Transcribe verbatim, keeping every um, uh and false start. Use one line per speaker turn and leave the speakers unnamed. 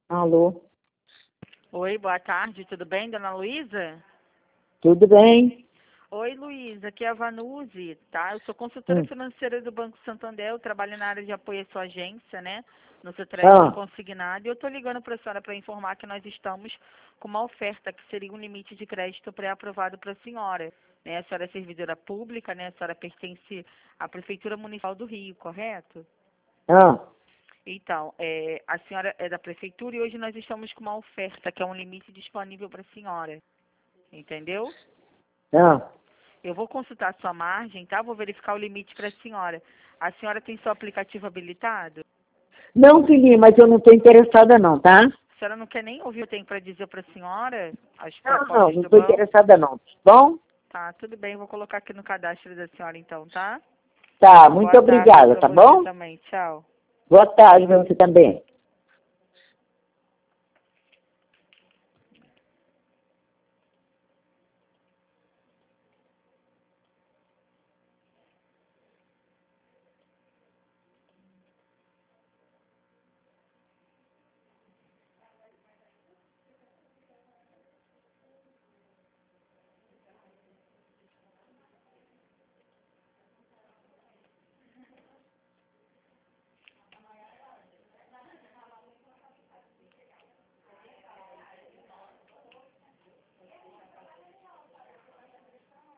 Alô?
Oi, boa tarde, tudo bem, dona Luísa?
Tudo bem?
Oi, Luísa, aqui é a Vanuzi, tá? Eu sou consultora
Hum.
financeira do Banco Santander, eu trabalho na área de apoio à sua agência, né? No seu crédito
Ah,
consignado, e eu estou ligando para a senhora para informar que nós estamos com uma oferta que seria um limite de crédito pré-aprovado para a senhora. Né? A senhora é servidora pública, né? A senhora pertence à Prefeitura Municipal do Rio, correto?
ah,
Então, é, a senhora é da Prefeitura e hoje nós estamos com uma oferta que é um limite disponível para a senhora. Entendeu?
ah.
Eu vou consultar a sua margem, tá? Vou verificar o limite para a senhora. A senhora tem seu aplicativo habilitado?
Não, filhinha, mas eu não estou interessada não, tá?
A senhora não quer nem ouvir o que eu tenho para dizer para a senhora? As
Não, não,
propostas
não
do
estou
banco?
interessada não, tá bom?
Tá, tudo bem. Vou colocar aqui no cadastro da senhora então, tá?
Tá, muito
Boa tarde
obrigada,
para
tá
você
bom?
também. Tchau.
Boa tarde pra você também.